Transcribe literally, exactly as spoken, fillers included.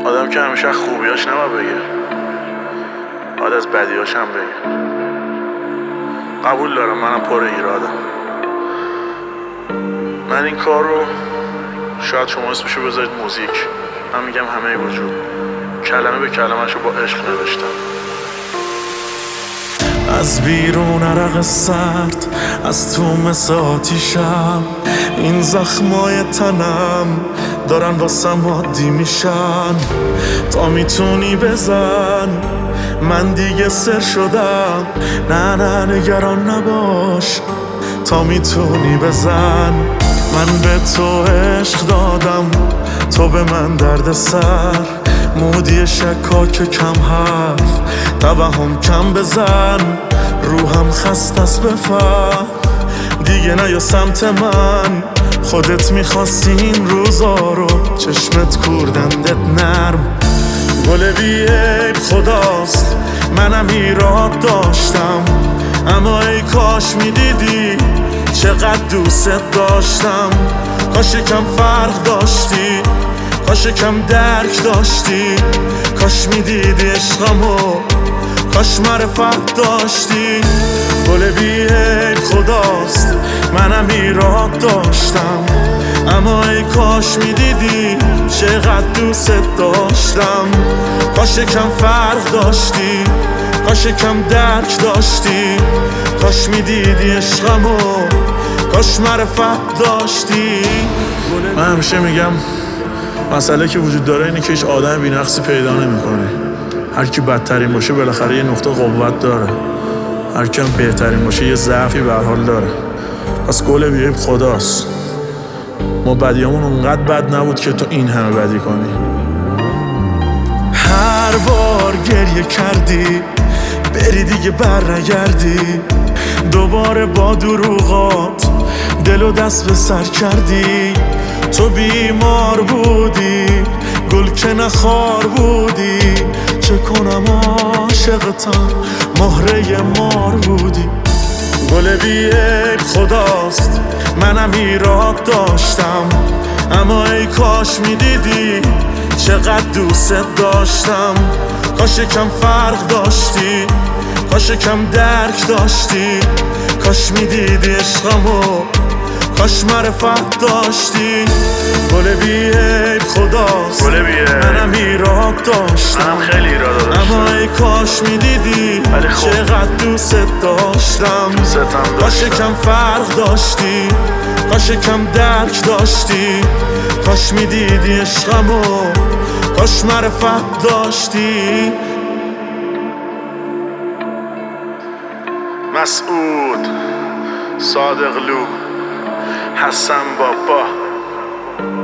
آدم که همیشه خوبیاش نما بگه، باید از بدیاش هم بگه. قبول دارم منم پر ایرادم. من این کار رو شاید شما اسمشو بذارید موزیک، من میگم همه وجود، کلمه به کلمه‌شو با عشق نوشتم. از بیرون عرق سرد، از تو مثل آتیشم، این زخمای تنم دارن واسم عادی میشن. تا میتونی بزن، من دیگه سر شدم. نه نه نگران نباش، تا میتونی بزن. من به تو عشق دادم، تو به من درد سر. مودی شکاک کم حرف، توهم کم بزن. روحم خست است بفهم، دیگه نیا سمت من. خودت میخواستی این روزا رو، چشمت کوردندت نرم. گل بی عیب خداست، منم ایراد داشتم. اما ای کاش میدیدی چقدر دوست داشتم. کاش کم فرق داشتی، کاش کم درک داشتی. کاش میدیدی عشقمو، کاش معرفت داشتی. گل بی عیب خداست، منم ایراد داشتم. اما ای کاش میدیدی چقدر دوست داشتم. کاش کم فرق داشتی، کاش کم درک داشتی. کاش میدیدی عشقمو، کاش معرفت داشتی. من همیشه میگم مسئله که وجود داره اینه که هیچ آدم بی‌نقصی پیدا نمی‌کنی. هر کی بدترین باشه بالاخره یه نقطه قوت داره، هر کی هم بهترین باشه یه ضعفی به هر حال داره. پس گل بی عیب خداست، ما بدیامون اونقدر بد نبود که تو این همه بدی کنی. هر بار گریه کردی، بری دیگه بر نگردی. دوباره با دروغات دل و دست به سر کردی. تو بیمار بودی، گل که نخار بودی. چه کنم عاشقتم، مهره مار بودی. گل بی عیب خداست، منم ایراد داشتم. اما ای کاش میدیدی چقدر دوست داشتم. کاش کم فرق داشتی، کاش کم درک داشتی. کاش میدیدی عشقمو، کاش معرفت داشتی. گل بی عیب خداست، گل بی عیب منم ایراد داشتم. منم خیلی ایراد داشتم. اما ای کاش میدیدی چقدر دوست داشتم. کاش کم فرق داشتی، کاش کم درک داشتی. کاش میدیدی عشقمو، کاش معرفت داشتی. مسعود، صادقلو، حسن بابا.